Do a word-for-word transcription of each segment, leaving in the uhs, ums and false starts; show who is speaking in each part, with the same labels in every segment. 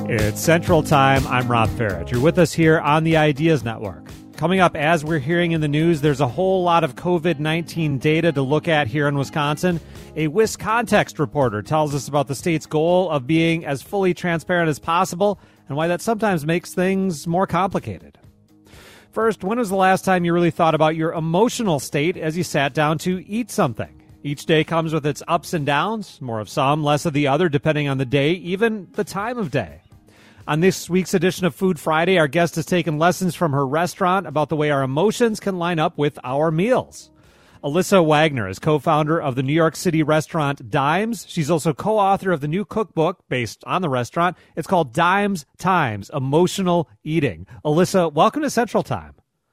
Speaker 1: It's Central Time. I'm Rob Farrett. You're with us here on the Ideas Network. Coming up, as we're hearing in the news, there's a whole lot of covid nineteen data to look at here in Wisconsin. A WisContext reporter tells us about the state's goal of being as fully transparent as possible and why that sometimes makes things more complicated. First, when was the last time you really thought about your emotional state as you sat down to eat something? Each day comes with its ups and downs, more of some, less of the other, depending on the day, even the time of day. On this week's edition of Food Friday, our guest has taken lessons from her restaurant about the way our emotions can line up with our meals. Alyssa Wagner is co-founder of the New York City restaurant Dimes. She's also co-author of the new cookbook based on the restaurant. It's called Dimes Times, Emotional Eating. Alyssa, welcome to Central Time.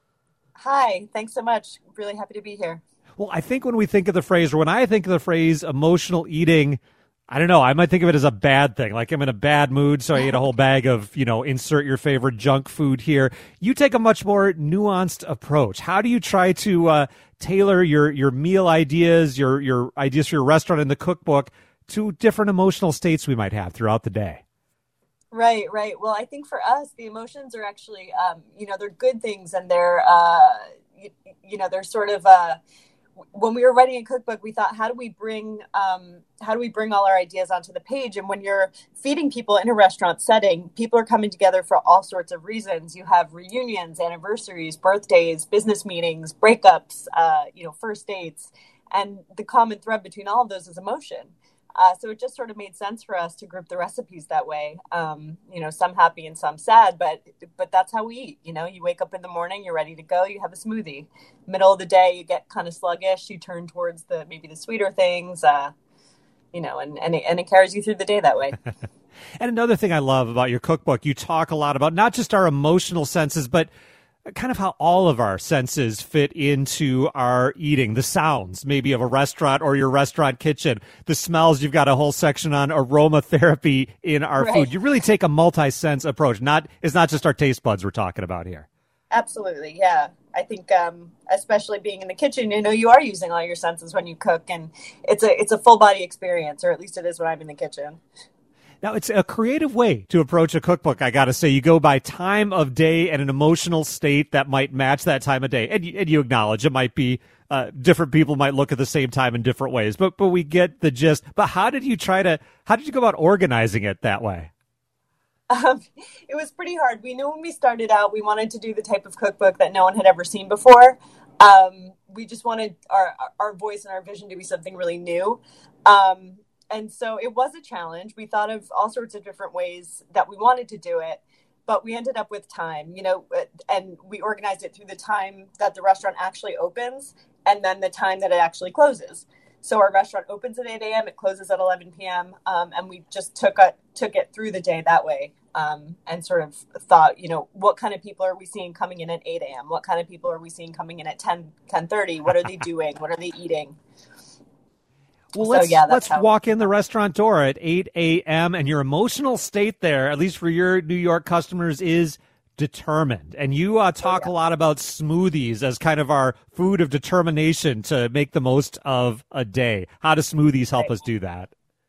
Speaker 2: Hi, thanks so much. Really happy to be here.
Speaker 1: Well, I think when we think of the phrase, or when I think of the phrase emotional eating, I don't know, I might think of it as a bad thing. Like I'm in a bad mood, so I ate a whole bag of, you know, insert your favorite junk food here. You take a much more nuanced approach. How do you try to uh, tailor your, your meal ideas, your, your ideas for your restaurant in the cookbook to different emotional states we might have throughout the day?
Speaker 2: Right, right. Well, I think for us, the emotions are actually, um, you know, they're good things, and they're, uh, you, you know, they're sort of, uh, when we were writing a cookbook, we thought, how do we bring, um, how do we bring all our ideas onto the page? And when you're feeding people in a restaurant setting, people are coming together for all sorts of reasons. You have reunions, anniversaries, birthdays, business meetings, breakups, uh, you know, first dates, and the common thread between all of those is emotion. Uh, so it just sort of made sense for us to group the recipes that way. Um, you know, some happy and some sad, but but that's how we eat. You know, you wake up in the morning, you're ready to go, you have a smoothie. Middle of the day, you get kind of sluggish, you turn towards the maybe the sweeter things, uh, you know, and, and, it, and it carries you through the day that way.
Speaker 1: And another thing I love about your cookbook, you talk a lot about not just our emotional senses, but kind of how all of our senses fit into our eating. The sounds, maybe, of a restaurant or your restaurant kitchen. The smells, you've got a whole section on aromatherapy in our
Speaker 2: right.
Speaker 1: food. You really take a multi-sense approach. Not It's not just our taste buds we're talking about here.
Speaker 2: Absolutely, yeah. I think um, especially being in the kitchen, you know, you are using all your senses when you cook, and it's a it's a full body experience, or at least it is when I'm in the kitchen.
Speaker 1: Now, it's a creative way to approach a cookbook, I got to say. You go by time of day and an emotional state that might match that time of day. And you, and you acknowledge it might be uh, different people might look at the same time in different ways, but but we get the gist. But how did you try to, how did you go about organizing it that way?
Speaker 2: Um, it was pretty hard. We knew when we started out, we wanted to do the type of cookbook that no one had ever seen before. Um, we just wanted our, our voice and our vision to be something really new. Um, And so it was a challenge. We thought of all sorts of different ways that we wanted to do it, but we ended up with time, you know, and we organized it through the time that the restaurant actually opens and then the time that it actually closes. So our restaurant opens at eight a.m., it closes at eleven p.m., um, and we just took a, took it through the day that way, um, and sort of thought, you know, what kind of people are we seeing coming in at eight a.m.? What kind of people are we seeing coming in at ten, ten thirty? What are they doing? What are they eating?
Speaker 1: Well,
Speaker 2: so,
Speaker 1: let's,
Speaker 2: yeah,
Speaker 1: let's
Speaker 2: how-
Speaker 1: walk in the restaurant door at eight a.m. and your emotional state there, at least for your New York customers, is determined. And you uh, talk
Speaker 2: oh, yeah.
Speaker 1: a lot about smoothies as kind of our food of determination to make the most of a day. How do smoothies help
Speaker 2: right.
Speaker 1: us do that?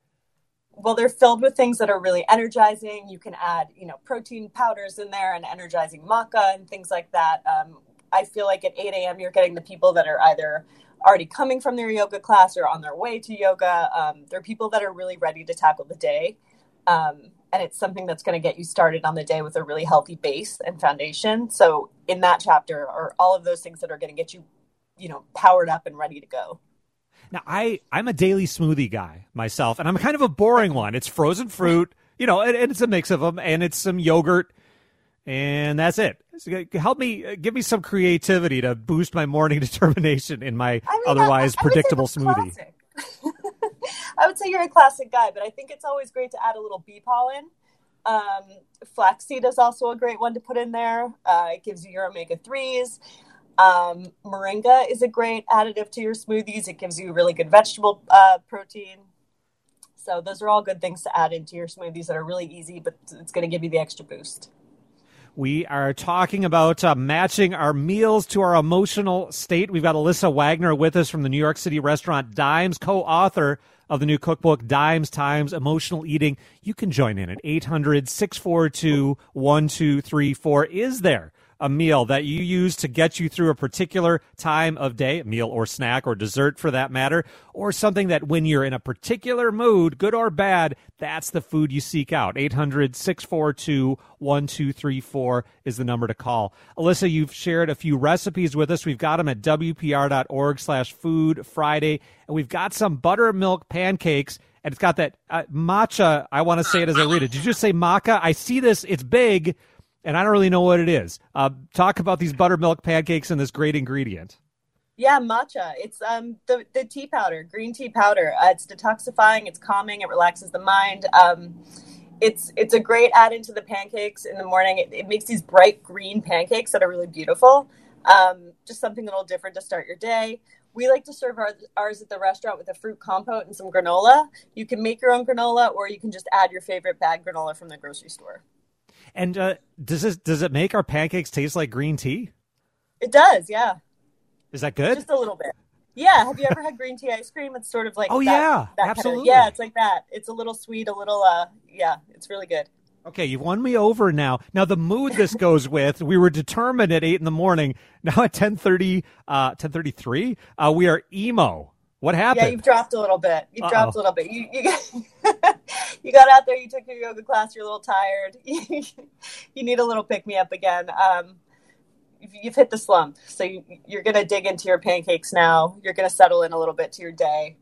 Speaker 2: Well, they're filled with things that are really energizing. You can add, you know, protein powders in there and energizing maca and things like that. Um, I feel like at eight a.m. you're getting the people that are either already coming from their yoga class or on their way to yoga. Um, they're people that are really ready to tackle the day. Um, and it's something that's going to get you started on the day with a really healthy base and foundation. So in that chapter are all of those things that are going to get you, you know, powered up and ready to go.
Speaker 1: Now, I, I'm a daily smoothie guy myself, and I'm kind of a boring one. It's frozen fruit, you know, and, and it's a mix of them, and it's some yogurt, and that's it. So help me, give me some creativity to boost my morning determination in my I mean, otherwise I, I predictable smoothie.
Speaker 2: I would say you're a classic guy, but I think it's always great to add a little bee pollen. Um, flaxseed is also a great one to put in there. Uh, it gives you your omega threes. Um, moringa is a great additive to your smoothies. It gives you really good vegetable uh, protein. So those are all good things to add into your smoothies that are really easy, but it's going to give you the extra boost.
Speaker 1: We are talking about uh, matching our meals to our emotional state. We've got Alyssa Wagner with us from the New York City restaurant Dimes, co-author of the new cookbook, Dimes Times Emotional Eating. You can join in at eight hundred, six four two, one two three four. Is there a meal that you use to get you through a particular time of day, a meal or snack or dessert for that matter, or something that when you're in a particular mood, good or bad, that's the food you seek out? eight hundred, six four two, one two three four is the number to call. Alyssa, you've shared a few recipes with us. We've got them at wpr.org slash food Friday, and we've got some buttermilk pancakes, and it's got that uh, matcha. I want to say it as I read it. Did you just say maca? I see this. It's big. And I don't really know what it is. Uh, talk about these buttermilk pancakes and this great ingredient.
Speaker 2: Yeah, matcha. It's um the, the tea powder, green tea powder. Uh, it's detoxifying. It's calming. It relaxes the mind. Um, it's it's a great add into the pancakes in the morning. It, it makes these bright green pancakes that are really beautiful. Um, just something a little different to start your day. We like to serve our, ours at the restaurant with a fruit compote and some granola. You can make your own granola, or you can just add your favorite bag granola from the grocery store.
Speaker 1: And uh, does this, does it make our pancakes taste like green tea?
Speaker 2: It does, yeah.
Speaker 1: Is that good?
Speaker 2: Just a little bit. Yeah. Have you ever had green tea ice cream? It's sort of like
Speaker 1: oh
Speaker 2: that,
Speaker 1: yeah,
Speaker 2: that
Speaker 1: absolutely.
Speaker 2: Kind of, yeah, it's like that. It's a little sweet, a little uh, yeah. It's really good.
Speaker 1: Okay, you've won me over now. Now the mood this goes with, we were determined at eight in the morning. Now at ten thirty, uh, ten thirty three, uh, we are emo. What happened?
Speaker 2: Yeah, you've dropped a little bit. You've
Speaker 1: Uh-oh.
Speaker 2: dropped a little bit. You you got, you got out there. You took your yoga class. You're a little tired. You need a little pick me up again. Um, you've hit the slump, so you, you're gonna dig into your pancakes now. You're gonna settle in a little bit to your day.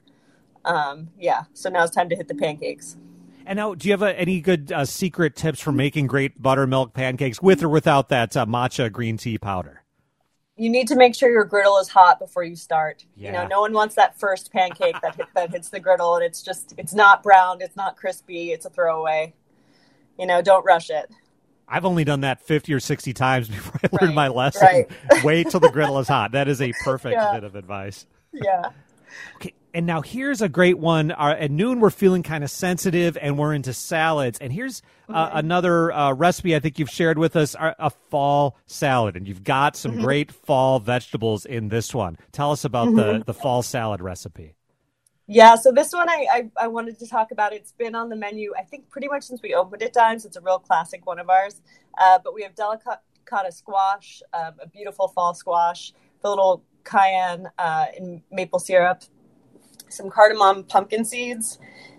Speaker 2: Um, yeah. So now it's time to hit the pancakes.
Speaker 1: And now, do you have uh, any good uh, secret tips for making great buttermilk pancakes with or without that uh, matcha green tea powder?
Speaker 2: You need to make sure your griddle is hot before you start.
Speaker 1: Yeah.
Speaker 2: You know, no one wants that first pancake that hit, that hits the griddle and it's just, it's not browned, it's not crispy, it's a throwaway. You know, don't rush it.
Speaker 1: I've only done that fifty or sixty times before I learned
Speaker 2: Right,
Speaker 1: my lesson.
Speaker 2: right.
Speaker 1: Wait till the griddle is hot. That is a perfect
Speaker 2: Yeah.
Speaker 1: bit of advice.
Speaker 2: Yeah.
Speaker 1: Okay, and now here's a great one. Uh, at noon, we're feeling kind of sensitive, and we're into salads. And here's uh,
Speaker 2: Mm-hmm.
Speaker 1: another uh, recipe I think you've shared with us, a, a fall salad. And you've got some
Speaker 2: Mm-hmm.
Speaker 1: great fall vegetables in this one. Tell us about
Speaker 2: Mm-hmm.
Speaker 1: the, the fall salad recipe.
Speaker 2: Yeah, so this one I, I, I wanted to talk about. It's been on the menu, I think, pretty much since we opened it, Dimes. It's a real classic one of ours. Uh, but we have delicata squash, um, a beautiful fall squash, the little cayenne uh, and maple syrup, some cardamom pumpkin seeds,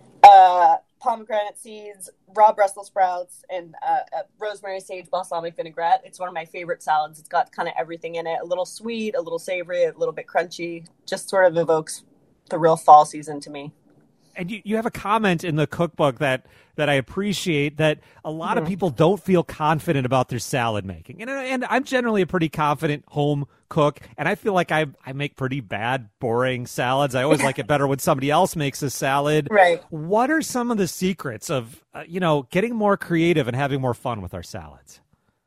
Speaker 2: uh, pomegranate seeds, raw Brussels sprouts, and uh, uh, rosemary, sage, balsamic vinaigrette. It's one of my favorite salads. It's got kind of everything in it, a little sweet, a little savory, a little bit crunchy, just sort of evokes the real fall season to me.
Speaker 1: And you, you have a comment in the cookbook that, that I appreciate, that a lot
Speaker 2: Mm-hmm.
Speaker 1: of people don't feel confident about their salad making. And, and I'm generally a pretty confident home cook, and I feel like I I make pretty bad, boring salads. I always like it better when somebody else makes a salad.
Speaker 2: Right.
Speaker 1: What are some of the secrets of, uh, you know, getting more creative and having more fun with our salads?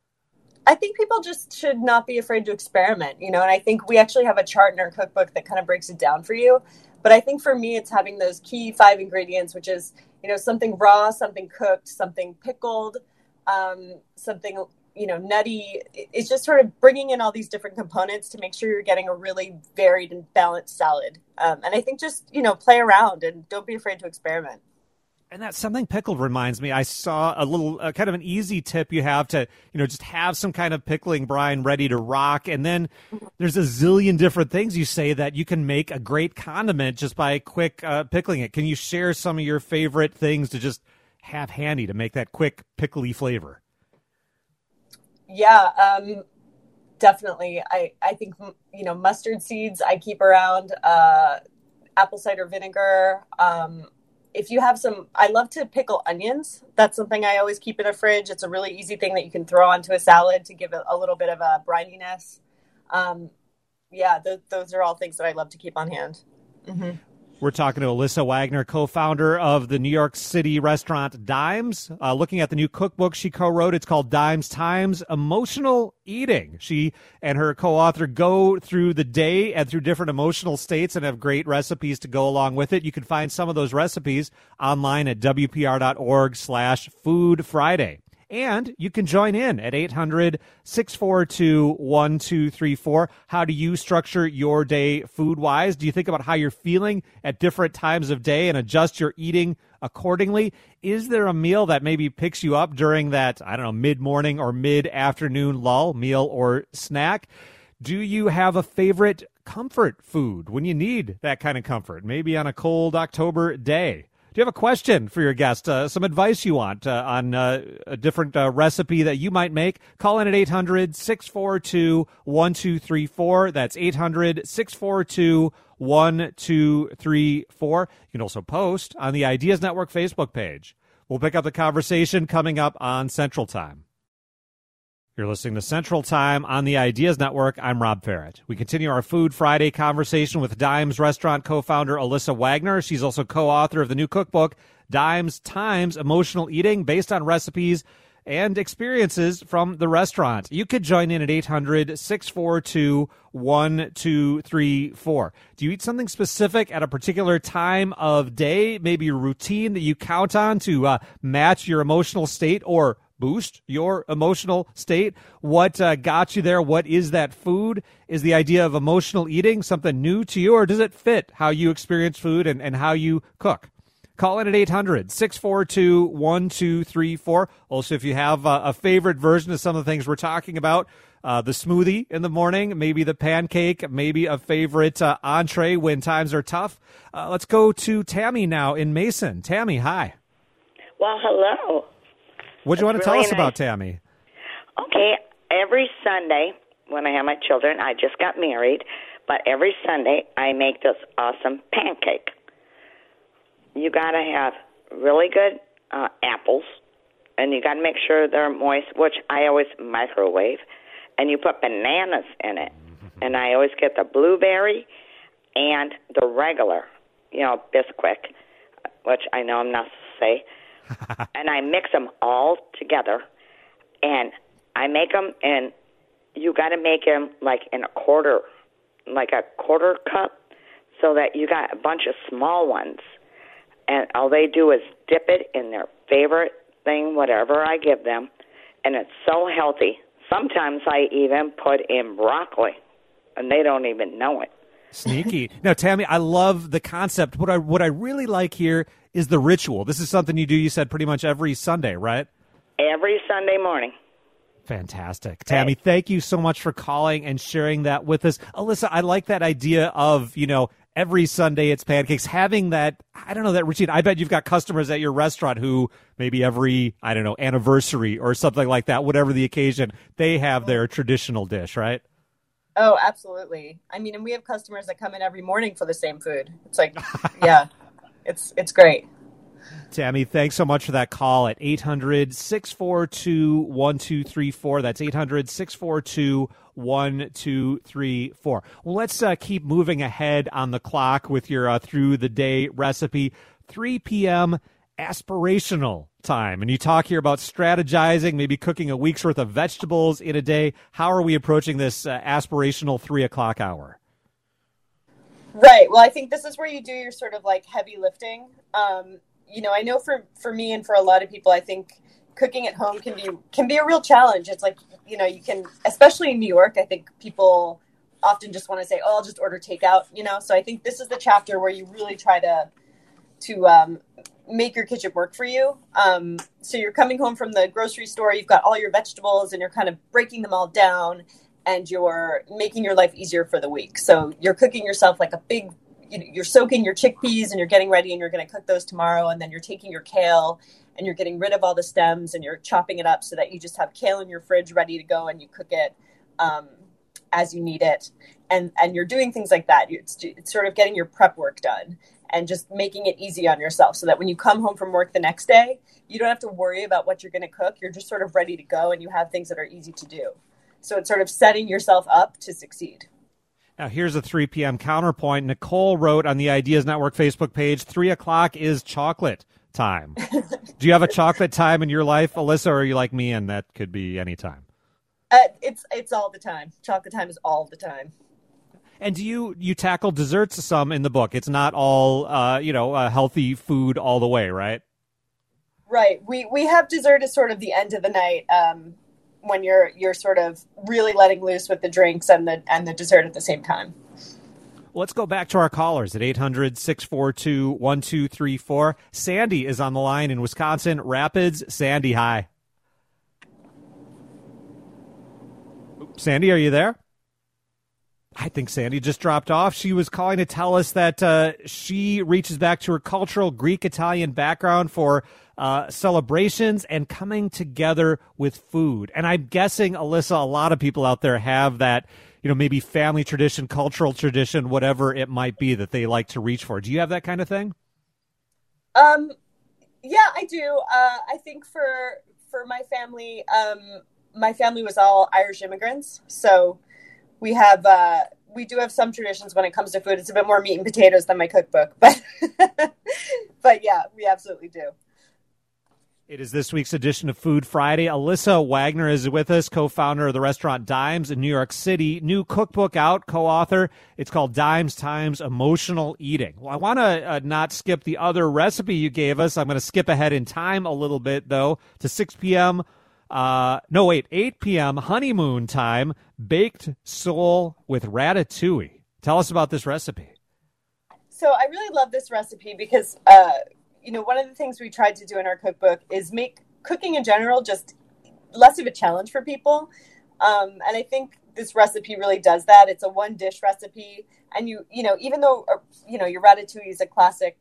Speaker 2: I think people just should not be afraid to experiment, you know, and I think we actually have a chart in our cookbook that kind of breaks it down for you. But I think for me, it's having those key five ingredients, which is, you know, something raw, something cooked, something pickled, um, something, you know, nutty. It's just sort of bringing in all these different components to make sure you're getting a really varied and balanced salad. Um, and I think just, you know, play around and don't be afraid to experiment.
Speaker 1: And that something pickled reminds me, I saw a little uh, kind of an easy tip you have to, you know, just have some kind of pickling brine ready to rock. And then there's a zillion different things you say that you can make a great condiment just by quick uh, pickling it. Can you share some of your favorite things to just have handy to make that quick pickly flavor?
Speaker 2: Yeah, um, definitely. I, I think, you know, mustard seeds I keep around, uh, apple cider vinegar, um, if you have some, I love to pickle onions. That's something I always keep in a fridge. It's a really easy thing that you can throw onto a salad to give it a little bit of a brininess. Um, yeah, th- those are all things that I love to keep on hand. Mm-hmm.
Speaker 1: We're talking to Alyssa Wagner, co-founder of the New York City restaurant Dimes, uh, looking at the new cookbook she co-wrote. It's called Dimes Times Emotional Eating. She and her co-author go through the day and through different emotional states and have great recipes to go along with it. You can find some of those recipes online at wpr.org slash food Friday. And you can join in at eight hundred, six four two, one two three four. How do you structure your day food-wise? Do you think about how you're feeling at different times of day and adjust your eating accordingly? Is there a meal that maybe picks you up during that, I don't know, mid-morning or mid-afternoon lull, meal or snack? Do you have a favorite comfort food when you need that kind of comfort, maybe on a cold October day? Do you have a question for your guest, uh, some advice you want uh, on uh, a different uh, recipe that you might make? Call in at eight hundred, six four two, one two three four. That's eight hundred, six four two, one two three four. You can also post on the Ideas Network Facebook page. We'll pick up the conversation coming up on Central Time. You're listening to Central Time on the Ideas Network. I'm Rob Ferret. We continue our Food Friday conversation with Dimes restaurant co-founder Alyssa Wagner. She's also co-author of the new cookbook, Dimes Times Emotional Eating, based on recipes and experiences from the restaurant. You could join in at eight hundred, six four two, one two three four. Do you eat something specific at a particular time of day, maybe a routine that you count on to uh, match your emotional state or boost your emotional state? What uh, got you there? What is that food? Is the idea of emotional eating something new to you, or does it fit how you experience food and, and how you cook? Call in at eight hundred, six four two, one two three four. Also, if you have uh, a favorite version of some of the things we're talking about, uh, the smoothie in the morning, maybe the pancake, maybe a favorite uh, entree when times are tough. Uh, let's go to Tammy now in Mason. Tammy, hi.
Speaker 3: Well, hello.
Speaker 1: What do you want to
Speaker 3: really
Speaker 1: tell us
Speaker 3: nice.
Speaker 1: about, Tammy?
Speaker 3: Okay, every Sunday when I have my children, I just got married, but every Sunday I make this awesome pancake. You got to have really good uh, apples, and you got to make sure they're moist, which I always microwave, and you put bananas in it. And I always get the blueberry and the regular, you know, Bisquick, which I know I'm not supposed to say. And I mix them all together, and I make them, and you got to make them like in a quarter, like a quarter cup, so that you got a bunch of small ones. And all they do is dip it in their favorite thing, whatever I give them, and it's so healthy. Sometimes I even put in broccoli, and they don't even know it.
Speaker 1: Sneaky. Now, Tammy, I love the concept. What I what I really like here is the ritual. This is something you do, you said, pretty much every Sunday, right?
Speaker 3: Every Sunday morning.
Speaker 1: Fantastic. Tammy, thank you so much for calling and sharing that with us. Alyssa, I like that idea of, you know, every Sunday it's pancakes, having that, I don't know, that routine. I bet you've got customers at your restaurant who maybe every, I don't know, anniversary or something like that, whatever the occasion, they have their traditional dish, right?
Speaker 2: Oh, absolutely. I mean, and we have customers that come in every morning for the same food. It's like, yeah, it's it's great.
Speaker 1: Tammy, thanks so much for that call at eight hundred, six four two, one two three four. That's eight hundred, six four two, one two three four. Well, let's uh, keep moving ahead on the clock with your uh, through the day recipe. three p.m. aspirational time. And you talk here about strategizing, maybe cooking a week's worth of vegetables in a day. How are we approaching this uh, aspirational three o'clock hour?
Speaker 2: Right. Well, I think this is where you do your sort of like heavy lifting. Um, you know, I know for, for me and for a lot of people, I think cooking at home can be, can be a real challenge. It's like, you know, you can, especially in New York, I think people often just want to say, oh, I'll just order takeout, you know? So I think this is the chapter where you really try to, to, um, make your kitchen work for you. Um, so you're coming home from the grocery store, you've got all your vegetables and you're kind of breaking them all down and you're making your life easier for the week. So you're cooking yourself like a big, you know, you're soaking your chickpeas and you're getting ready and you're going to cook those tomorrow. And then you're taking your kale and you're getting rid of all the stems and you're chopping it up so that you just have kale in your fridge ready to go and you cook it um, as you need it. And, and you're doing things like that. It's, it's sort of getting your prep work done and just making it easy on yourself so that when you come home from work the next day, you don't have to worry about what you're going to cook. You're just sort of ready to go and you have things that are easy to do. So it's sort of setting yourself up to succeed.
Speaker 1: Now, here's a three p.m. counterpoint. Nicole wrote on the Ideas Network Facebook page, three o'clock is chocolate time. Do you have a chocolate time in your life, Alyssa, or are you like me and that could be any time?
Speaker 2: Uh, it's it's all the time. Chocolate time is all the time.
Speaker 1: And do you, you tackle desserts some in the book? It's not all, uh, you know, uh, healthy food all the way, right?
Speaker 2: Right. We we have dessert as sort of the end of the night, um, when you're you're sort of really letting loose with the drinks and the and the dessert at the same time.
Speaker 1: Let's go back to our callers at eight hundred, six four two, one two three four. Sandy is on the line in Wisconsin Rapids. Sandy, hi. Sandy, are you there? I think Sandy just dropped off. She was calling to tell us that uh, she reaches back to her cultural Greek-Italian background for uh, celebrations and coming together with food. And I'm guessing, Alyssa, a lot of people out there have that, you know, maybe family tradition, cultural tradition, whatever it might be that they like to reach for. Do you have that kind of thing?
Speaker 2: Um, yeah, I do. Uh, I think for for my family, um, my family was all Irish immigrants, so we have uh, we do have some traditions when it comes to food. It's a bit more meat and potatoes than my cookbook, but but yeah, we absolutely do.
Speaker 1: It is this week's edition of Food Friday. Alyssa Wagner is with us, co-founder of the restaurant Dimes in New York City. New cookbook out, co-author. It's called Dimes Times Emotional Eating. Well, I want to uh, not skip the other recipe you gave us. I'm going to skip ahead in time a little bit, though, to six p.m. Uh, no, wait, eight p.m. honeymoon time, baked sole with ratatouille. Tell us about this recipe.
Speaker 2: So I really love this recipe because uh, you know, one of the things we tried to do in our cookbook is make cooking in general just less of a challenge for people. Um, and I think this recipe really does that. It's a one dish recipe. And you, you know, even though, you know, your ratatouille is a classic,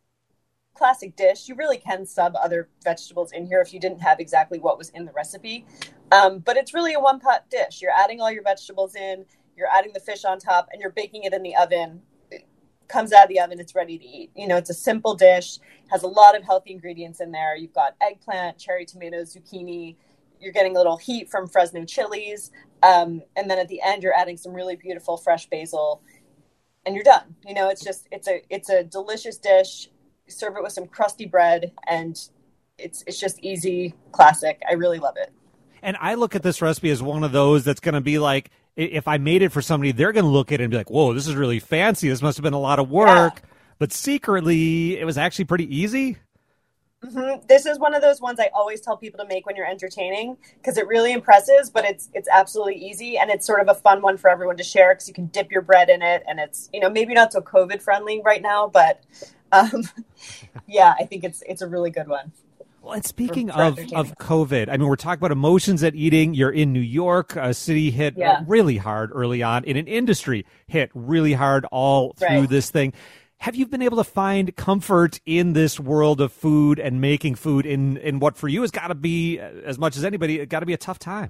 Speaker 2: classic dish, you really can sub other vegetables in here if you didn't have exactly what was in the recipe. Um, but it's really a one pot dish. You're adding all your vegetables in, you're adding the fish on top, and you're baking it in the oven. Comes out of the oven, it's ready to eat. You know, it's a simple dish, has a lot of healthy ingredients in there. You've got eggplant, cherry tomatoes, zucchini. You're getting a little heat from Fresno chilies. Um, and then at the end, you're adding some really beautiful fresh basil and you're done. You know, it's just, it's a, it's a delicious dish. You serve it with some crusty bread and it's, it's just easy, classic. I really love it.
Speaker 1: And I look at this recipe as one of those that's going to be like, if I made it for somebody, they're going to look at it and be like, whoa, this is really fancy. This must have been a lot of work. Yeah. But secretly, it was actually pretty easy.
Speaker 2: Mm-hmm. This is one of those ones I always tell people to make when you're entertaining because it really impresses, but it's it's absolutely easy. And it's sort of a fun one for everyone to share because you can dip your bread in it. And it's, you know, maybe not so COVID friendly right now, but um, yeah, I think it's it's a really good one.
Speaker 1: Well, and speaking for, for of, of COVID, I mean, we're talking about emotions at eating. You're in New York, a city hit yeah. really hard early on, in an industry hit really hard all through right. this thing. Have you been able to find comfort in this world of food and making food in, in what for you has got to be, as much as anybody, it got to be a tough time?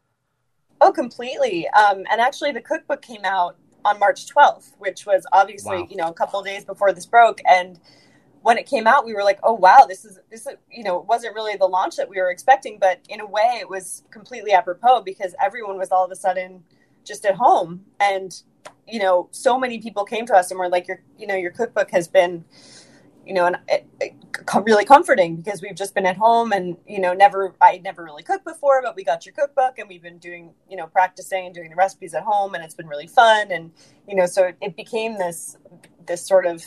Speaker 2: Oh, completely. Um, and actually, the cookbook came out on March twelfth, which was obviously, wow. you know, a couple of days before this broke. And when it came out, we were like, oh, wow, this is, this is, you know, it wasn't really the launch that we were expecting, but in a way it was completely apropos because everyone was all of a sudden just at home. And, you know, so many people came to us and were like, your, you know, your cookbook has been, you know, an, it, it, really comforting because we've just been at home and, you know, never, I never really cooked before, but we got your cookbook and we've been doing, you know, practicing and doing the recipes at home and it's been really fun. And, you know, so it, it became this, this sort of,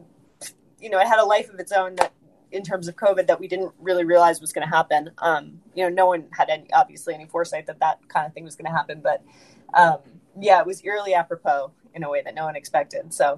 Speaker 2: you know, it had a life of its own that in terms of COVID that we didn't really realize was going to happen. Um, you know, no one had any, obviously any foresight that that kind of thing was going to happen, but um, yeah, it was eerily apropos in a way that no one expected. So,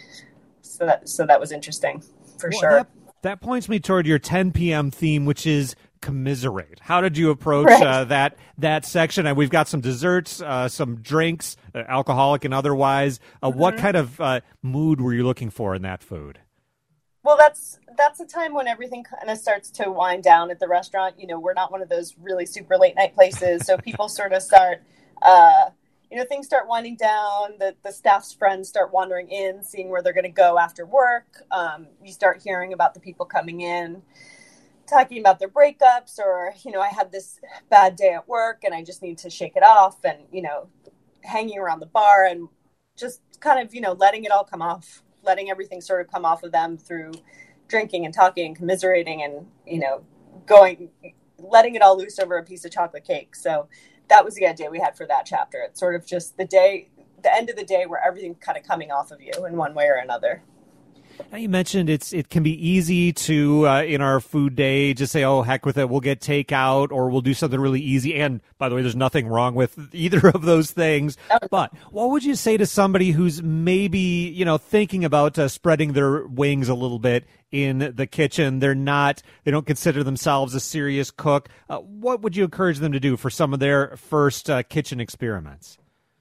Speaker 2: so that, so that was interesting for
Speaker 1: well,
Speaker 2: sure.
Speaker 1: That, that points me toward your ten p.m. theme, which is commiserate. How did you approach
Speaker 2: right.
Speaker 1: uh, that, that section? And we've got some desserts, uh, some drinks, uh, alcoholic and otherwise. Uh, mm-hmm. What kind of uh, mood were you looking for in that food?
Speaker 2: Well, that's that's a time when everything kind of starts to wind down at the restaurant. You know, we're not one of those really super late night places, so people sort of start, uh, you know, things start winding down. The the staff's friends start wandering in, seeing where they're going to go after work. Um, you start hearing about the people coming in, talking about their breakups, or you know, I had this bad day at work and I just need to shake it off, and you know, hanging around the bar and just kind of you know letting it all come off. Letting everything sort of come off of them through drinking and talking and commiserating and, you know, going, letting it all loose over a piece of chocolate cake. So that was the idea we had for that chapter. It's sort of just the day, the end of the day where everything's kind of coming off of you in one way or another.
Speaker 1: Now you mentioned it's it can be easy to, uh, in our food day, just say, oh, heck with it, we'll get takeout or we'll do something really easy. And by the way, there's nothing wrong with either of those things. But what would you say to somebody who's maybe, you know, thinking about uh, spreading their wings a little bit in the kitchen? They're not, they don't consider themselves a serious cook. Uh, what would you encourage them to do for some of their first uh, kitchen experiments?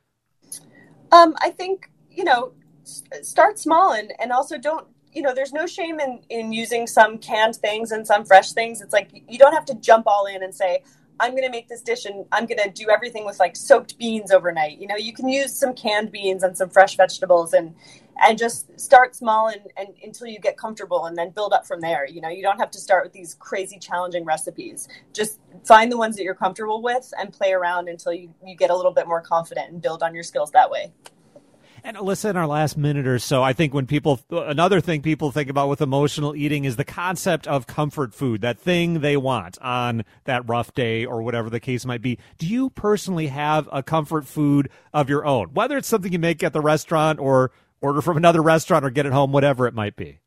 Speaker 2: Um, I think, you know, start small and, and also don't, you know, there's no shame in, in using some canned things and some fresh things. It's like, you don't have to jump all in and say, I'm going to make this dish and I'm going to do everything with like soaked beans overnight. You know, you can use some canned beans and some fresh vegetables and, and just start small and, and until you get comfortable and then build up from there. You know, you don't have to start with these crazy challenging recipes. Just find the ones that you're comfortable with and play around until you, you get a little bit more confident and build on your skills that way.
Speaker 1: And Alyssa, in our last minute or so, I think when people, another thing people think about with emotional eating is the concept of comfort food, that thing they want on that rough day or whatever the case might be. Do you personally have a comfort food of your own, whether it's something you make at the restaurant or order from another restaurant or get it home, whatever it might be?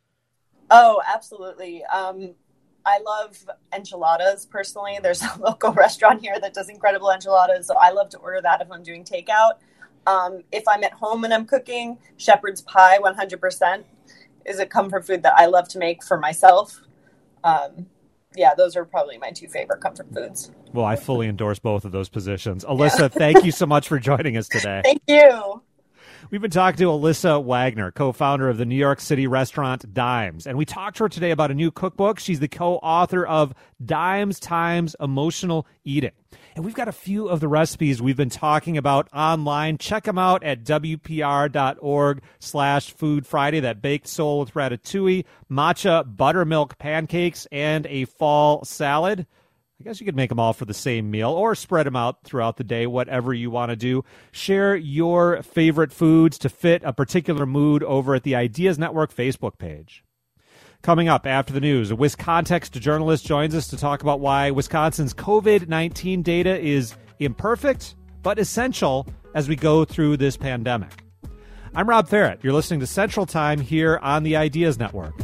Speaker 2: Oh, absolutely. Um, I love enchiladas personally. There's a local restaurant here that does incredible enchiladas, so I love to order that if I'm doing takeout. Um, if I'm at home and I'm cooking, shepherd's pie one hundred percent is a comfort food that I love to make for myself. Um, yeah, those are probably my two favorite comfort foods.
Speaker 1: Well, I fully endorse both of those positions. Alyssa, yeah. Thank you so much for joining us today.
Speaker 2: Thank you.
Speaker 1: We've been talking to Alyssa Wagner, co-founder of the New York City restaurant Dimes, and we talked to her today about a new cookbook. She's the co-author of Dimes Times Emotional Eating. And we've got a few of the recipes we've been talking about online. Check them out at W P R dot org slash Food Friday. That baked sole with ratatouille, matcha buttermilk pancakes, and a fall salad. I guess you could make them all for the same meal or spread them out throughout the day, whatever you want to do. Share your favorite foods to fit a particular mood over at the Ideas Network Facebook page. Coming up after the news, a WisContext journalist joins us to talk about why Wisconsin's COVID nineteen data is imperfect but essential as we go through this pandemic. I'm Rob Ferrett. You're listening to Central Time here on the Ideas Network.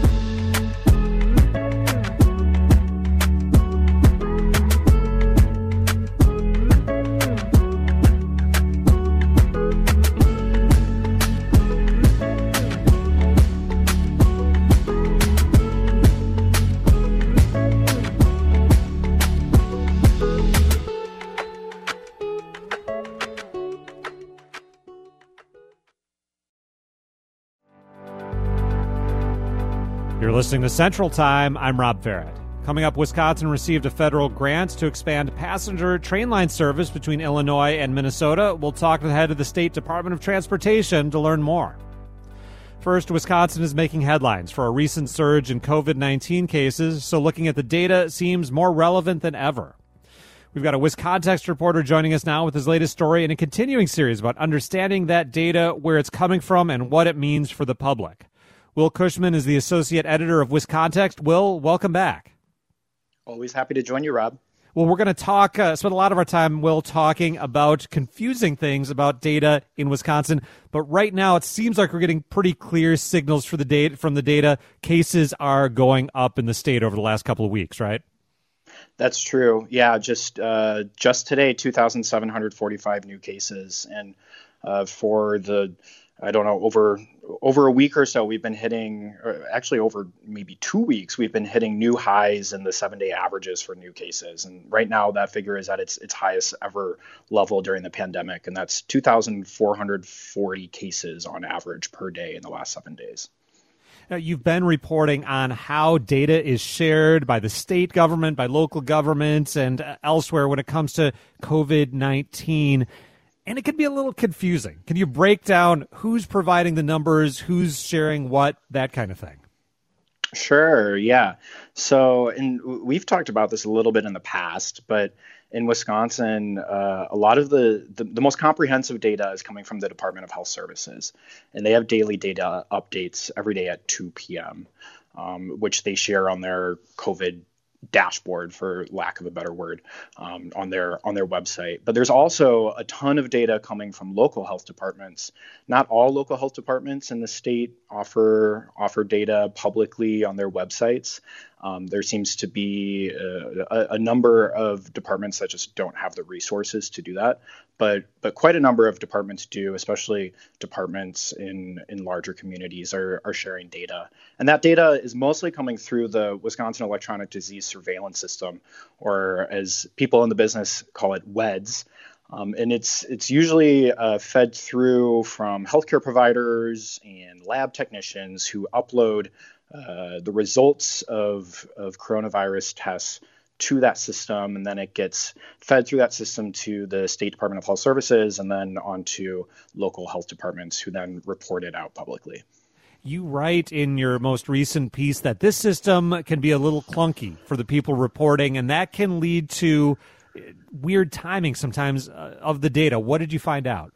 Speaker 1: You're listening to Central Time. I'm Rob Ferrett. Coming up, Wisconsin received a federal grant to expand passenger train line service between Illinois and Minnesota. We'll talk to the head of the State Department of Transportation to learn more. First, Wisconsin is making headlines for a recent surge in COVID nineteen cases, so looking at the data seems more relevant than ever. We've got a WisContext reporter joining us now with his latest story in a continuing series about understanding that data, where it's coming from, and what it means for the public. Will Cushman is the associate editor of WisContext. Will, welcome back.
Speaker 4: Always happy to join you, Rob.
Speaker 1: Well, we're going to talk, uh, spend a lot of our time, Will, talking about confusing things about data in Wisconsin. But right now, it seems like we're getting pretty clear signals for the data, from the data. Cases are going up in the state over the last couple of weeks, right?
Speaker 4: That's true. Yeah, just uh, just today, two thousand seven hundred forty-five new cases. And uh, for the I don't know, over over a week or so, we've been hitting, or actually over maybe two weeks, we've been hitting new highs in the seven-day averages for new cases. And right now, that figure is at its its highest ever level during the pandemic, and that's two thousand four hundred forty cases on average per day in the last seven days.
Speaker 1: Now, you've been reporting on how data is shared by the state government, by local governments, and elsewhere when it comes to COVID nineteen. And it can be a little confusing. Can you break down who's providing the numbers, who's sharing what, that kind of thing?
Speaker 4: Sure, yeah. So, and we've talked about this a little bit in the past, but in Wisconsin, uh, a lot of the, the, the most comprehensive data is coming from the Department of Health Services. And they have daily data updates every day at two p.m., um, which they share on their COVID dashboard, for lack of a better word, um, on their on their website. But there's also a ton of data coming from local health departments. Not all local health departments in the state offer offer data publicly on their websites. Um, there seems to be a, a, a number of departments that just don't have the resources to do that, but but quite a number of departments do, especially departments in, in larger communities are, are sharing data. And that data is mostly coming through the Wisconsin Electronic Disease Surveillance System, or as people in the business call it, W E D S. Um, and it's it's usually uh, fed through from healthcare providers and lab technicians who upload uh, the results of, of coronavirus tests to that system, and then it gets fed through that system to the State Department of Health Services and then onto local health departments who then report it out publicly.
Speaker 1: You write in your most recent piece that this system can be a little clunky for the people reporting, and that can lead to weird timing sometimes uh, of the data. What did you find out?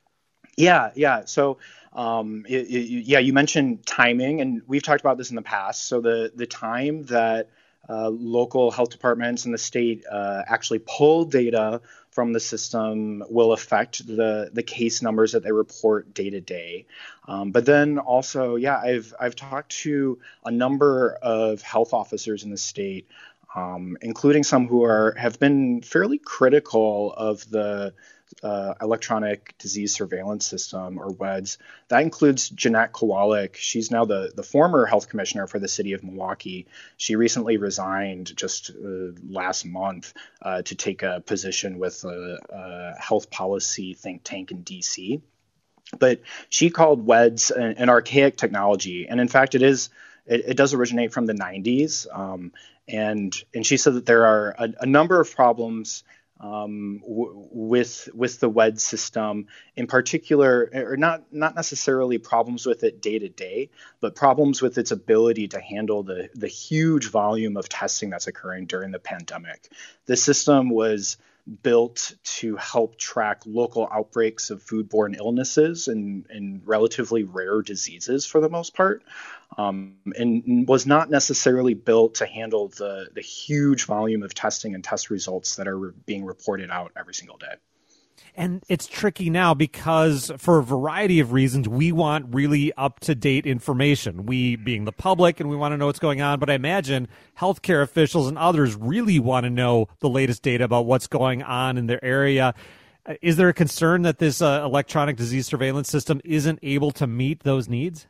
Speaker 4: Yeah, yeah. So, um, it, it, yeah, you mentioned timing, and we've talked about this in the past. So the the time that uh, local health departments in the state uh, actually pull data from the system will affect the the case numbers that they report day to day. Um, but then also, yeah, I've I've talked to a number of health officers in the state, um, including some who are have been fairly critical of the uh, electronic disease surveillance system, or W E D S. That includes Jeanette Kowalik. She's now the, the former health commissioner for the city of Milwaukee. She recently resigned just uh, last month uh, to take a position with a, a health policy think tank in D C. But she called W E D S an, an archaic technology. And in fact, it is it, it does originate from the nineties. Um, and and she said that there are a, a number of problems Um, w- with with the W E D S system, in particular, or not not necessarily problems with it day to day, but problems with its ability to handle the the huge volume of testing that's occurring during the pandemic. The system was built to help track local outbreaks of foodborne illnesses and, and relatively rare diseases for the most part, um, and was not necessarily built to handle the, the huge volume of testing and test results that are re- being reported out every single day.
Speaker 1: And it's tricky now because for a variety of reasons, we want really up-to-date information. We being the public, and we want to know what's going on. But I imagine healthcare officials and others really want to know the latest data about what's going on in their area. Is there a concern that this uh, electronic disease surveillance system isn't able to meet those needs?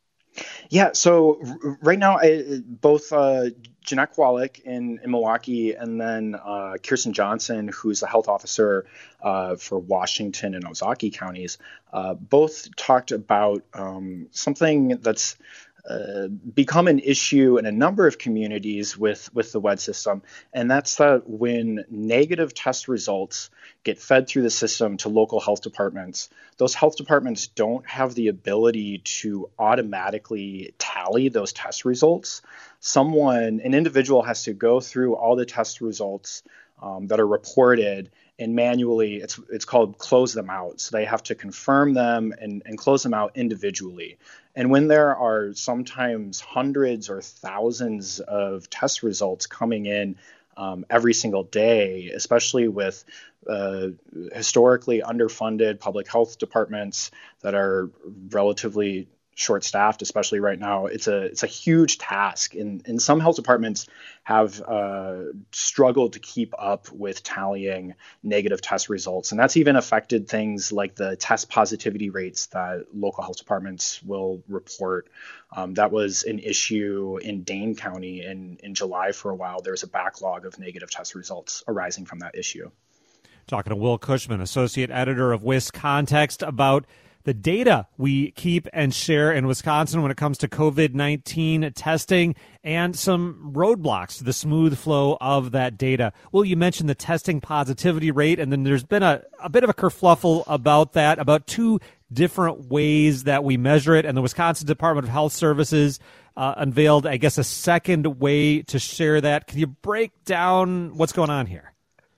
Speaker 4: Yeah, so r- right now, I, both uh, Jeanette Kowalik in, in Milwaukee and then uh, Kirsten Johnson, who's the health officer uh, for Washington and Ozaukee counties, uh, both talked about um, something that's uh, become an issue in a number of communities with, with the W E D S system, and that's that when negative test results get fed through the system to local health departments, those health departments don't have the ability to automatically tally those test results. Someone, an individual has to go through all the test results um, that are reported and manually, it's it's called close them out. So they have to confirm them and, and close them out individually. And when there are sometimes hundreds or thousands of test results coming in um, every single day, especially with uh, historically underfunded public health departments that are relatively short-staffed, especially right now, it's a it's a huge task. And, and some health departments have uh, struggled to keep up with tallying negative test results. And that's even affected things like the test positivity rates that local health departments will report. Um, that was an issue in Dane County in, in July for a while. There was a backlog of negative test results arising from that issue.
Speaker 1: Talking to Will Cushman, associate editor of WisContext, about the data we keep and share in Wisconsin when it comes to COVID nineteen testing and some roadblocks to the smooth flow of that data. Well, you mentioned the testing positivity rate, and then there's been a, a bit of a kerfluffle about that, about two different ways that we measure it. And the Wisconsin Department of Health Services uh, unveiled, I guess, a second way to share that. Can you break down what's going on here?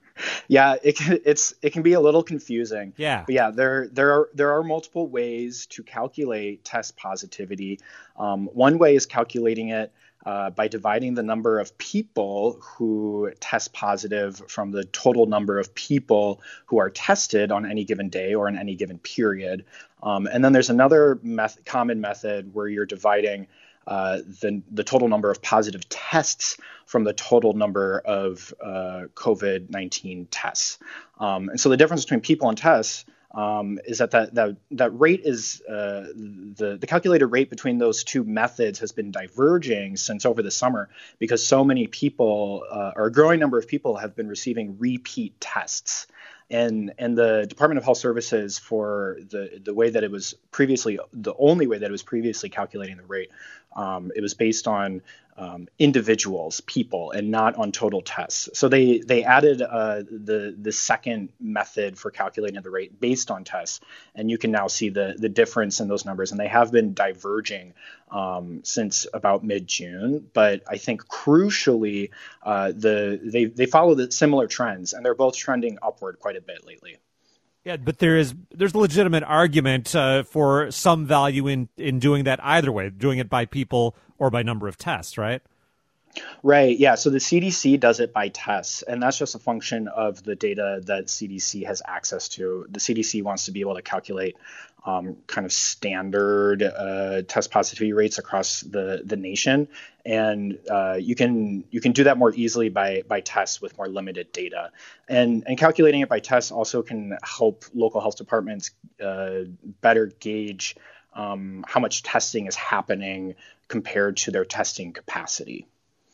Speaker 4: Yeah, it can, it's it can be a little confusing.
Speaker 1: Yeah,
Speaker 4: but yeah, there there are there are multiple ways to calculate test positivity. Um, one way is calculating it uh, by dividing the number of people who test positive from the total number of people who are tested on any given day or in any given period. Um, and then there's another meth- common method where you're dividing uh, the, the total number of positive tests from the total number of uh, COVID nineteen tests. Um, and so the difference between people and tests Um, is that that that, that rate is uh, the the calculated rate between those two methods has been diverging since over the summer because so many people uh, or a growing number of people have been receiving repeat tests. And and the Department of Health Services, for the the way that it was previously, the only way that it was previously calculating the rate, um, it was based on um, individuals, people, and not on total tests. So they they added uh, the the second method for calculating the rate based on tests, and you can now see the the difference in those numbers, and they have been diverging um, since about mid-June. But I think crucially, uh, the they they follow the similar trends, and they're both trending upward quite a bit lately.
Speaker 1: Yeah, but there is there's a legitimate argument uh, for some value in, in doing that either way, doing it by people or by number of tests, right?
Speaker 4: Right. Yeah. So the C D C does it by tests, and that's just a function of the data that C D C has access to. The C D C wants to be able to calculate um, kind of standard uh, test positivity rates across the, the nation, and uh, you can you can do that more easily by by tests with more limited data. And and calculating it by tests also can help local health departments uh, better gauge um, how much testing is happening compared to their testing capacity.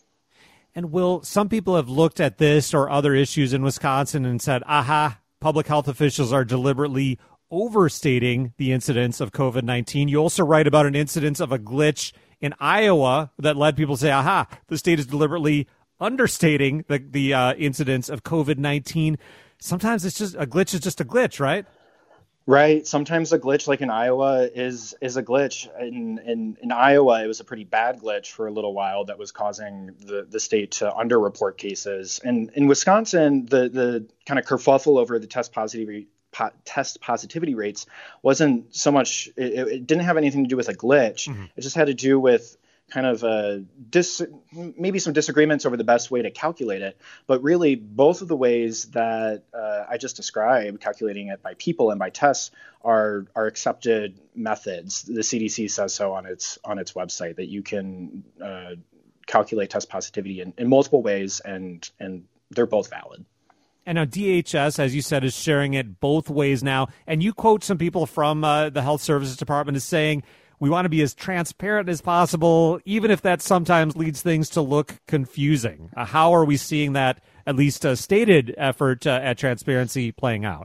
Speaker 1: And Will, some people have looked at this or other issues in Wisconsin and said, aha, public health officials are deliberately overstating the incidence of COVID nineteen. You also write about an incidence of a glitch in Iowa that led people to say, aha, the state is deliberately understating the, the uh, incidence of COVID nineteen. Sometimes it's just a glitch is just a glitch, right?
Speaker 4: Right. Sometimes a glitch like in Iowa is is a glitch. In, in in Iowa, it was a pretty bad glitch for a little while that was causing the, the state to underreport cases. And in Wisconsin, the, the kind of kerfuffle over the test positivity po- test positivity rates wasn't so much, it, it didn't have anything to do with a glitch. Mm-hmm. It just had to do with kind of a dis, maybe some disagreements over the best way to calculate it. But really, both of the ways that uh, I just described, calculating it by people and by tests, are are accepted methods. The C D C says so on its on its website, that you can uh, calculate test positivity in, in multiple ways, and and they're both valid.
Speaker 1: And now D H S, as you said, is sharing it both ways now. And you quote some people from uh, the Health Services Department as saying, we want to be as transparent as possible, even if that sometimes leads things to look confusing. Uh, how are we seeing that, at least a stated effort uh, at transparency, playing out?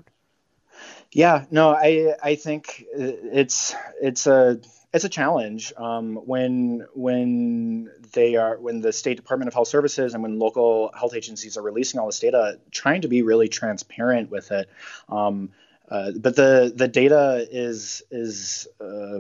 Speaker 4: Yeah, no, I I think it's it's a it's a challenge um, when when they are when the State Department of Health Services and when local health agencies are releasing all this data, trying to be really transparent with it. Um, uh, but the the data is is uh,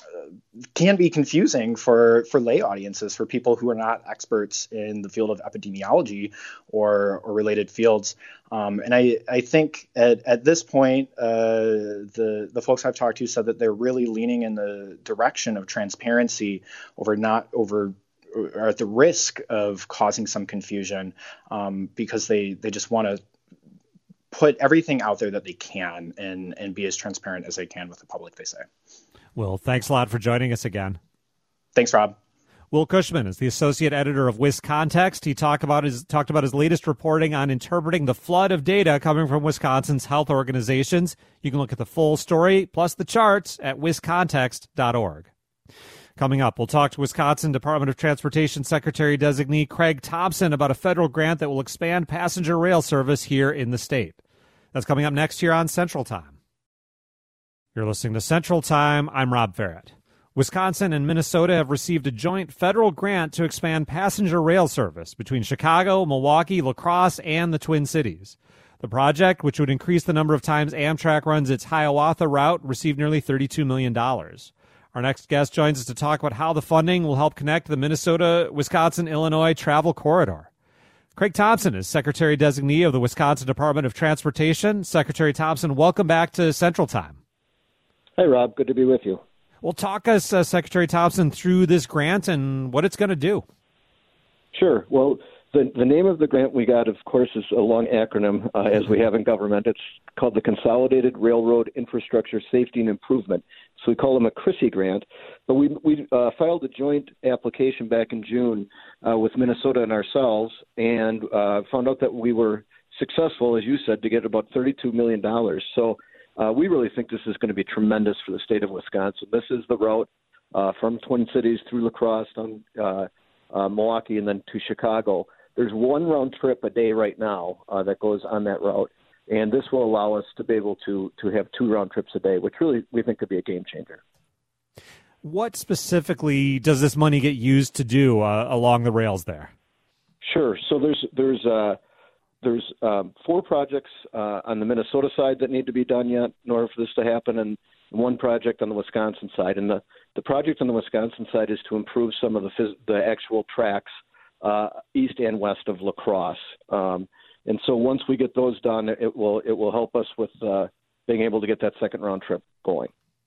Speaker 4: can be confusing for, for lay audiences, for people who are not experts in the field of epidemiology or, or related fields. Um, and I, I think at, at this point, uh, the, the folks I've talked to said that they're really leaning in the direction of transparency over not over or at the risk of causing some confusion, um, because they, they just want to put everything out there that they can and, and be as transparent as they can with the public, they say.
Speaker 1: Will, thanks a lot for joining us again.
Speaker 4: Thanks, Rob.
Speaker 1: Will Cushman is the associate editor of WisContext. He talked about his talked about his latest reporting on interpreting the flood of data coming from Wisconsin's health organizations. You can look at the full story plus the charts at wiscontext dot org. Coming up, we'll talk to Wisconsin Department of Transportation Secretary Designee Craig Thompson about a federal grant that will expand passenger rail service here in the state. That's coming up next here on Central Time. You're listening to Central Time. I'm Rob Ferret. Wisconsin and Minnesota have received a joint federal grant to expand passenger rail service between Chicago, Milwaukee, La Crosse, and the Twin Cities. The project, which would increase the number of times Amtrak runs its Hiawatha route, received nearly thirty-two million dollars. Our next guest joins us to talk about how the funding will help connect the Minnesota, Wisconsin, Illinois travel corridor. Craig Thompson is Secretary Designee of the Wisconsin Department of Transportation. Secretary Thompson, welcome back to Central Time.
Speaker 5: Hey, Rob. Good to be with you.
Speaker 1: Well, talk us, uh, Secretary Thompson, through this grant and what it's going to do.
Speaker 5: Sure. Well, the the name of the grant we got, of course, is a long acronym, uh, as we have in government. It's called the Consolidated Railroad Infrastructure Safety and Improvement. So we call them a C R I S I grant. But we we uh, filed a joint application back in June uh, with Minnesota and ourselves, and uh, found out that we were successful, as you said, to get about thirty-two million dollars. So uh, we really think this is going to be tremendous for the state of Wisconsin. This is the route uh, from Twin Cities through La Crosse, down uh, uh, Milwaukee, and then to Chicago. There's one round trip a day right now uh, that goes on that route, and this will allow us to be able to to have two round trips a day, which really we think could be a game changer.
Speaker 1: What specifically does this money get used to do uh, along the rails there?
Speaker 5: Sure. So there's there's uh, there's um, four projects uh, on the Minnesota side that need to be done yet in order for this to happen, and one project on the Wisconsin side. And the, the project on the Wisconsin side is to improve some of the phys- the actual tracks uh, east and west of La Crosse. Um, and so once we get those done, it will it will help us with uh, being able to get that second round trip going.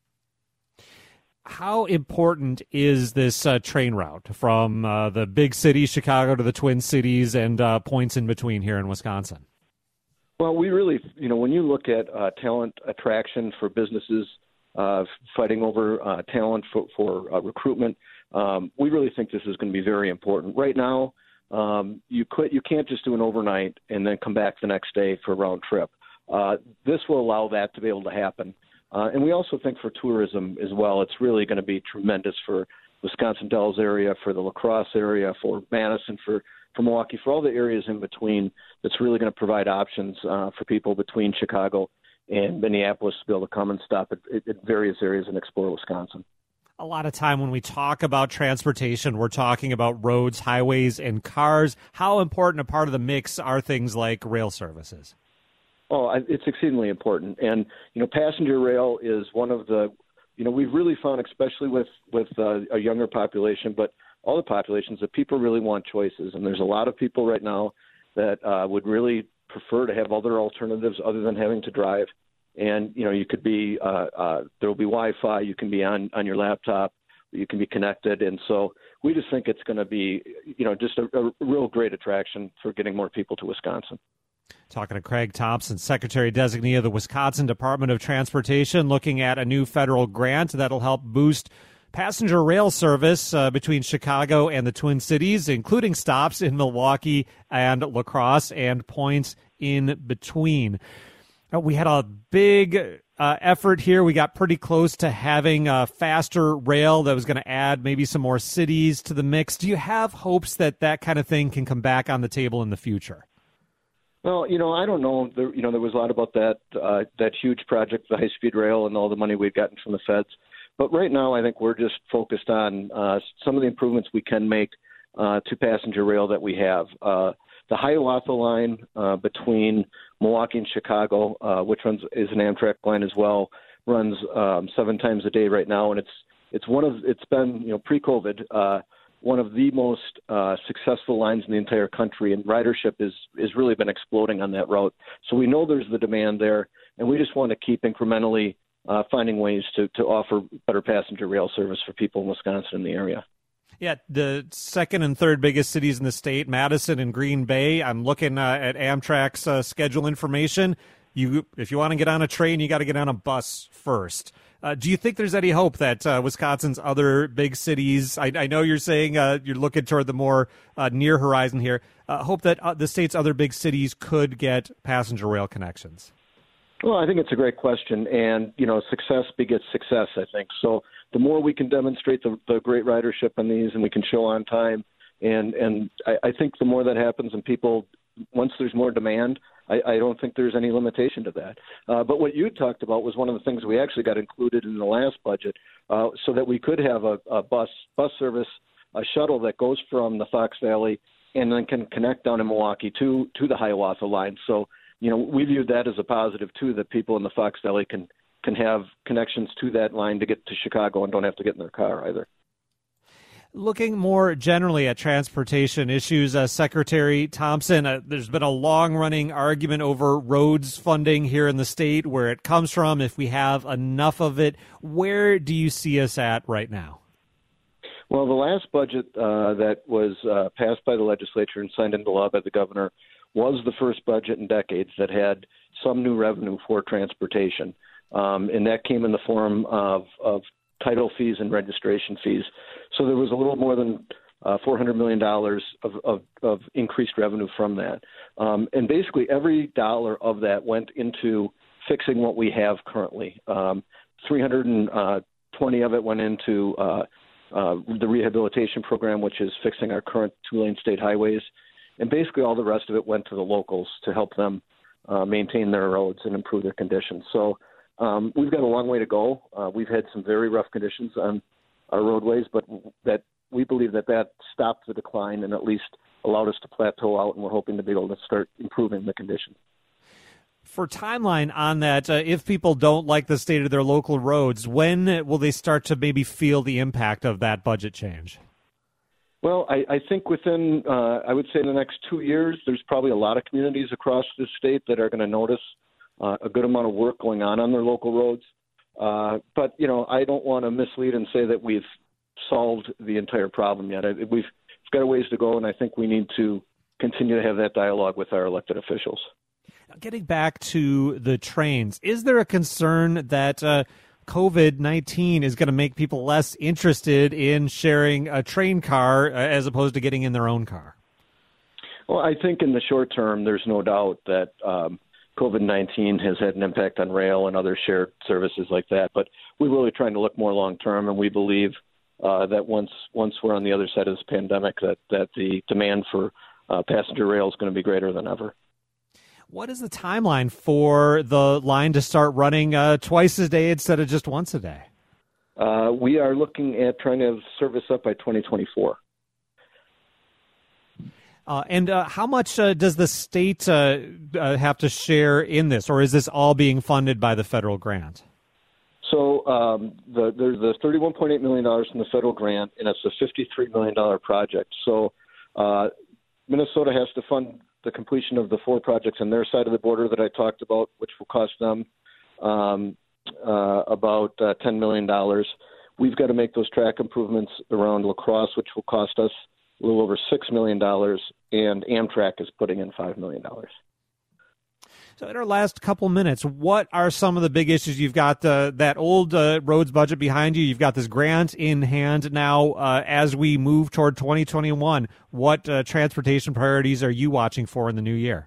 Speaker 1: How important is this uh, train route from uh, the big city, Chicago, to the Twin Cities and uh, points in between here in Wisconsin?
Speaker 5: Well, we really, you know, when you look at uh, talent attraction for businesses, uh, fighting over uh, talent for, for uh, recruitment, um, we really think this is going to be very important. Right now, um, you could, you can't just do an overnight and then come back the next day for a round trip. Uh, this will allow that to be able to happen. Uh, and we also think for tourism as well, it's really going to be tremendous for Wisconsin Dells area, for the La Crosse area, for Madison, for, for Milwaukee, for all the areas in between. That's really going to provide options uh, for people between Chicago and Minneapolis to be able to come and stop at, at various areas and explore Wisconsin.
Speaker 1: A lot of time when we talk about transportation, we're talking about roads, highways, and cars. How important a part of the mix are things like rail services?
Speaker 5: Oh, it's exceedingly important. And, you know, passenger rail is one of the, you know, we've really found, especially with, with uh, a younger population, but all the populations, that people really want choices. And there's a lot of people right now that uh, would really prefer to have other alternatives other than having to drive. And, you know, you could be, uh, uh, there will be Wi-Fi, you can be on, on your laptop, you can be connected. And so we just think it's going to be, you know, just a, a real great attraction for getting more people to Wisconsin.
Speaker 1: Talking to Craig Thompson, Secretary-Designee of the Wisconsin Department of Transportation, looking at a new federal grant that'll help boost passenger rail service uh, between Chicago and the Twin Cities, including stops in Milwaukee and La Crosse and points in between. Uh, we had a big uh, effort here. We got pretty close to having a faster rail that was going to add maybe some more cities to the mix. Do you have hopes that that kind of thing can come back on the table in the future?
Speaker 5: Well, you know, I don't know. There, you know, there was a lot about that uh, that huge project, the high-speed rail, and all the money we've gotten from the feds. But right now, I think we're just focused on uh, some of the improvements we can make uh, to passenger rail that we have. Uh, the Hiawatha line uh, between Milwaukee and Chicago, uh, which runs is an Amtrak line as well, runs um, seven times a day right now, and it's it's one of it's been you know pre-COVID. Uh, one of the most uh, successful lines in the entire country, and ridership is has really been exploding on that route. So we know there's the demand there, and we just want to keep incrementally uh, finding ways to, to offer better passenger rail service for people in Wisconsin and the area.
Speaker 1: Yeah, the second and third biggest cities in the state, Madison and Green Bay. I'm looking uh, at Amtrak's uh, schedule information. You, if you want to get on a train, you got to get on a bus first. Uh, do you think there's any hope that uh, Wisconsin's other big cities, I, I know you're saying uh, you're looking toward the more uh, near horizon here, uh, hope that uh, the state's other big cities could get passenger rail connections?
Speaker 5: Well, I think it's a great question. And, you know, success begets success, I think. So the more we can demonstrate the, the great ridership on these and we can show on time, and, and I, I think the more that happens and people, once there's more demand, I, I don't think there's any limitation to that. Uh, but what you talked about was one of the things we actually got included in the last budget, uh, so that we could have a, a bus bus service, a shuttle that goes from the Fox Valley and then can connect down in Milwaukee to to the Hiawatha line. So, you know, we viewed that as a positive too, that people in the Fox Valley can can have connections to that line to get to Chicago and don't have to get in their car either.
Speaker 1: Looking more generally at transportation issues, uh, Secretary Thompson, uh, there's been a long-running argument over roads funding here in the state, where it comes from, if we have enough of it. Where do you see us at right now?
Speaker 5: Well, the last budget uh, that was uh, passed by the legislature and signed into law by the governor was the first budget in decades that had some new revenue for transportation. Um, and that came in the form of, of title fees and registration fees. So there was a little more than uh, four hundred million dollars of, of, of increased revenue from that. Um, and basically every dollar of that went into fixing what we have currently. Um, three hundred twenty of it went into uh, uh, the rehabilitation program, which is fixing our current two-lane state highways. And basically all the rest of it went to the locals to help them uh, maintain their roads and improve their conditions. So um, we've got a long way to go. Uh, we've had some very rough conditions on our roadways, but that we believe that that stopped the decline and at least allowed us to plateau out, and we're hoping to be able to start improving the conditions.
Speaker 1: For timeline on that, uh, if people don't like the state of their local roads, when will they start to maybe feel the impact of that budget change?
Speaker 5: Well, I, I think within, uh, I would say in the next two years, there's probably a lot of communities across the state that are going to notice uh, a good amount of work going on on their local roads. Uh, but, you know, I don't want to mislead and say that we've solved the entire problem yet. I, we've, we've got a ways to go, and I think we need to continue to have that dialogue with our elected officials.
Speaker 1: Getting back to the trains, is there a concern that uh, COVID nineteen is going to make people less interested in sharing a train car uh, as opposed to getting in their own car?
Speaker 5: Well, I think in the short term, there's no doubt that um, COVID nineteen has had an impact on rail and other shared services like that. But we're really trying to look more long term, and we believe uh, that once once we're on the other side of this pandemic, that, that the demand for uh, passenger rail is going to be greater than ever.
Speaker 1: What is the timeline for the line to start running uh, twice a day instead of just once a day?
Speaker 5: Uh, we are looking at trying to have service up by twenty twenty-four.
Speaker 1: Uh, and uh, how much uh, does the state uh, uh, have to share in this, or is this all being funded by the federal grant?
Speaker 5: So um, the, there's the thirty-one point eight million dollars from the federal grant, and it's a fifty-three million dollars project. So uh, Minnesota has to fund the completion of the four projects on their side of the border that I talked about, which will cost them um, uh, about uh, ten million dollars. We've got to make those track improvements around La Crosse, which will cost us a little over six million dollars, and Amtrak is putting in five million dollars.
Speaker 1: So in our last couple minutes, what are some of the big issues? You've got uh, that old uh, roads budget behind you. You've got this grant in hand now. Uh, as we move toward twenty twenty-one, what uh, transportation priorities are you watching for in the new year?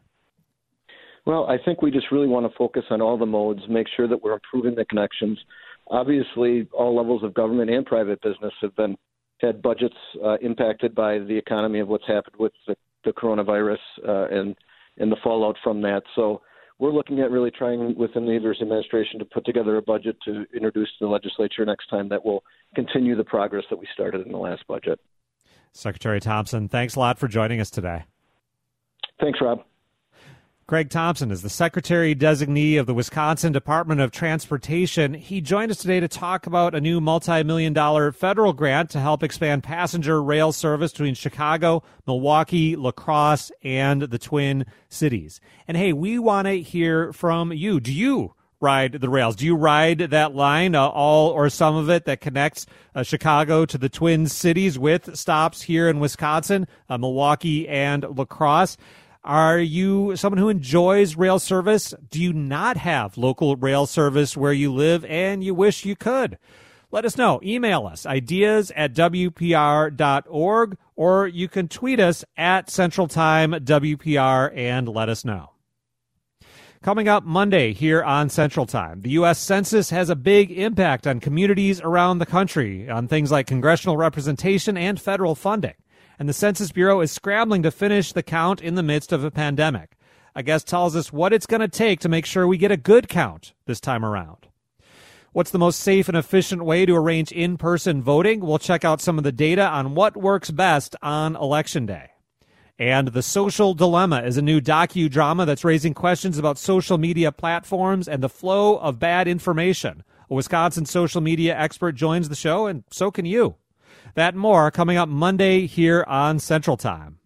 Speaker 5: Well, I think we just really want to focus on all the modes, make sure that we're improving the connections. Obviously, all levels of government and private business have been had budgets uh, impacted by the economy of what's happened with the, the coronavirus uh, and, and the fallout from that. So we're looking at really trying within the Evers administration to put together a budget to introduce to the legislature next time that will continue the progress that we started in the last budget.
Speaker 1: Secretary Thompson, thanks a lot for joining us today.
Speaker 5: Thanks, Rob.
Speaker 1: Craig Thompson is the Secretary Designee of the Wisconsin Department of Transportation. He joined us today to talk about a new multi-million dollar federal grant to help expand passenger rail service between Chicago, Milwaukee, La Crosse, and the Twin Cities. And hey, we want to hear from you. Do you ride the rails? Do you ride that line, uh, all or some of it, that connects uh, Chicago to the Twin Cities with stops here in Wisconsin, uh, Milwaukee, and La Crosse? Are you someone who enjoys rail service? Do you not have local rail service where you live and you wish you could? Let us know. Email us, ideas at W P R dot org, or you can tweet us at Central Time W P R and let us know. Coming up Monday here on Central Time, the U S Census has a big impact on communities around the country on things like congressional representation and federal funding. And the Census Bureau is scrambling to finish the count in the midst of a pandemic. A guest tells us what it's going to take to make sure we get a good count this time around. What's the most safe and efficient way to arrange in-person voting? We'll check out some of the data on what works best on Election Day. And The Social Dilemma is a new docudrama that's raising questions about social media platforms and the flow of bad information. A Wisconsin social media expert joins the show, and so can you. That and more coming up Monday here on Central Time.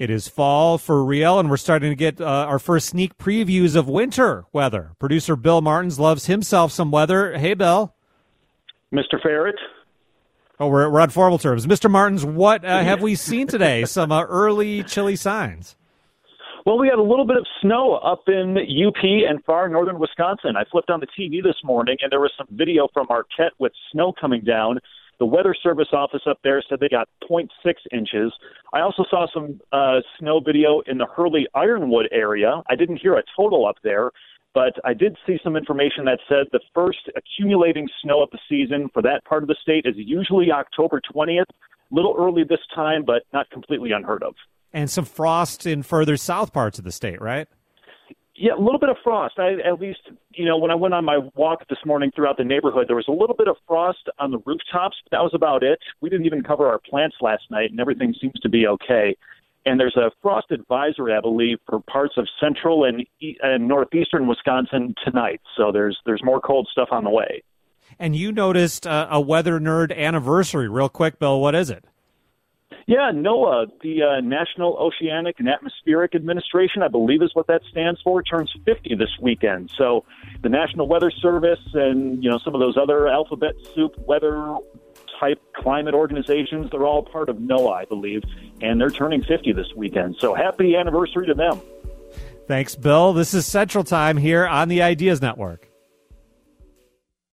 Speaker 1: It is fall for real, and we're starting to get uh, our first sneak previews of winter weather. Producer Bill Martins loves himself some weather. Hey, Bill.
Speaker 6: Mister Ferret.
Speaker 1: Oh, we're, we're on formal terms. Mister Martins, what uh, have we seen today? Some uh, early chilly signs.
Speaker 6: Well, we had a little bit of snow up in U P and far northern Wisconsin. I flipped on the T V this morning, and there was some video from Marquette with snow coming down. The Weather Service office up there said they got zero point six inches. I also saw some uh, snow video in the Hurley-Ironwood area. I didn't hear a total up there, but I did see some information that said the first accumulating snow of the season for that part of the state is usually October twentieth. A little early this time, but not completely unheard of.
Speaker 1: And some frost in further south parts of the state, right?
Speaker 6: Yeah, a little bit of frost. I, at least, you know, when I went on my walk this morning throughout the neighborhood, there was a little bit of frost on the rooftops. That was about it. We didn't even cover our plants last night, and everything seems to be okay. And there's a frost advisory, I believe, for parts of central and, and northeastern Wisconsin tonight. So there's there's more cold stuff on the way.
Speaker 1: And you noticed uh, a Weather Nerd anniversary. Real quick, Bill, what is it?
Speaker 6: Yeah, NOAA, the uh, National Oceanic and Atmospheric Administration, I believe is what that stands for, turns fifty this weekend. So the National Weather Service and, you know, some of those other alphabet soup weather-type climate organizations, they're all part of NOAA, I believe, and they're turning fifty this weekend. So happy anniversary to them.
Speaker 1: Thanks, Bill. This is Central Time here on the Ideas Network.